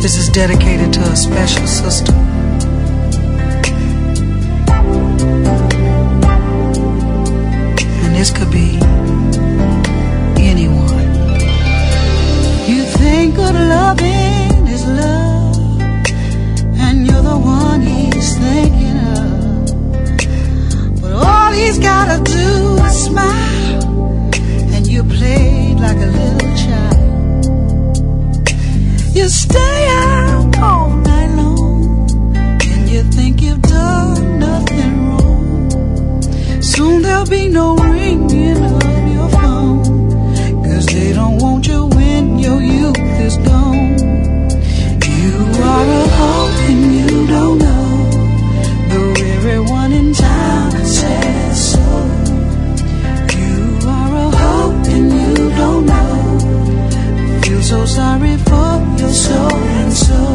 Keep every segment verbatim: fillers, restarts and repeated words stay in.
This is dedicated to a special sister. And this could be anyone. You think good loving is love, and you're the one he's thinking of. But all he's gotta do is smile, and you played like a little child. You stay out all night long, and you think you've done nothing wrong. Soon there'll be no ringing of your phone, 'cause they don't want you when your youth is gone. You are a hope and you don't know, though everyone in town says so. You are a hope and you don't know, feel so sorry for your soul and soul.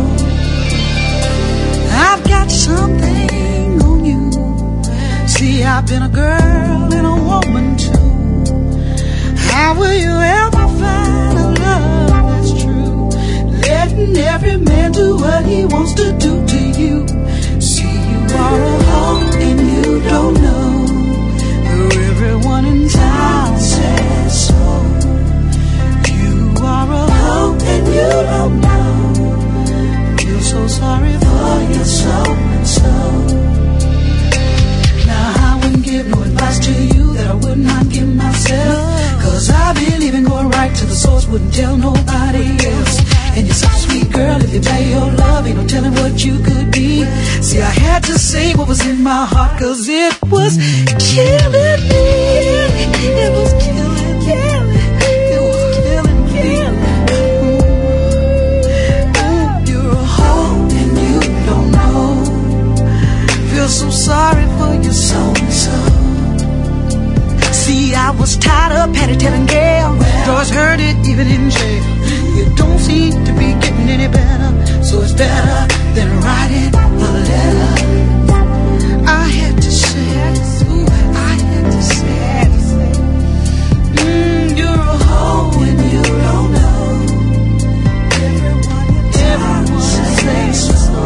I've got something on you. See, I've been a girl and a woman too. How will you ever find a love that's true, letting every man do what he wants to do to you? See, you are a hope and you don't know, though everyone in town says so. You are a hope and you don't know, feel so sorry for your soul and soul. Now I wouldn't give no advice to you that I would not give myself, 'cause I believe in going right to the source, wouldn't tell nobody else. And you're such a sweet girl, if you value your love, ain't no telling what you could be. See, I had to say what was in my heart, 'cause it was killing me. It was killing me. It was killing me. Ooh, you're a hoe and you don't know, feel so sorry for your soul and soul. See, I was tired of patty telling Gail, Doris heard it even in jail. You don't seem to be getting any better, so it's better than writing a letter. I had to say, ooh, I had to say, mm, you're a hoe and you don't know, everyone, everyone says so.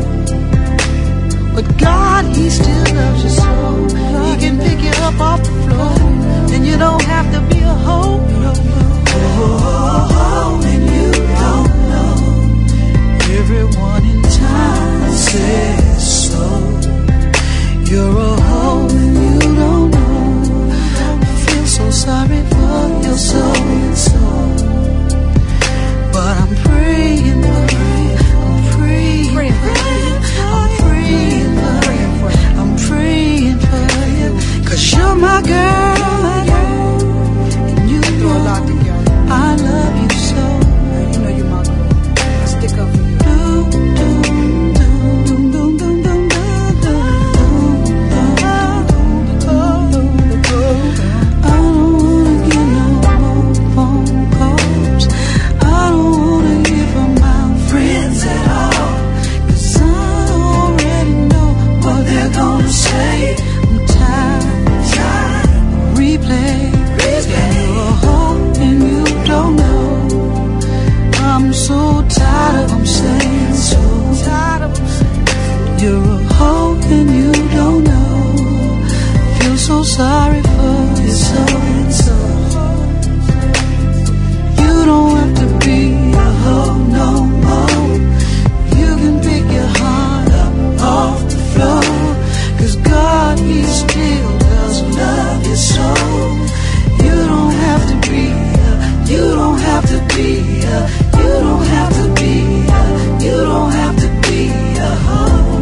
But God, he still loves you so. He can pick you up off the floor, and you don't have to be a hoe no more. Oh, and you don't know, everyone in town says so. You're a hoe and you don't know, feel so sorry for your soul and soul. But I'm praying for you, I'm praying for you, I'm praying for you, I'm praying for you, 'cause you're my girl, and you know a lot together. I love you so. You know you're my girl. I stick up for you. I don't wanna get no more phone calls. I don't wanna hear from my friends at all, 'cause I already know what they're gonna say. I'm tired, tired of replay. You're a hoe and you don't know. I'm so tired of them saying so. Tired of them saying you're a hoe and you don't know, feel so sorry for your soul and soul. You don't have to be a hoe no more. You can pick your heart up off the floor, 'cause God, he still does love your soul. You don't have to be a, you don't have to be a, you don't have to be a, you don't have to be a hoe.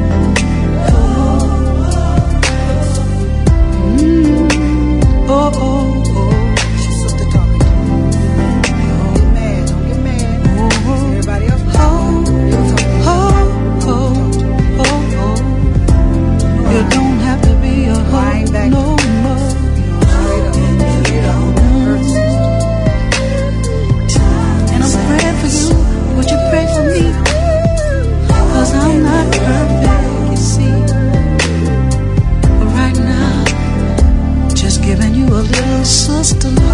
Oh, oh, oh, oh. She's sister talking to me. Don't get mad, don't get mad. Oh, oh. Everybody else, oh, oh, oh, oh, oh. You don't have to be a hoe no more. And I'm praying for you, would you pray for me? 'Cause I'm not perfect, you see. But right now, just giving you a little sister love.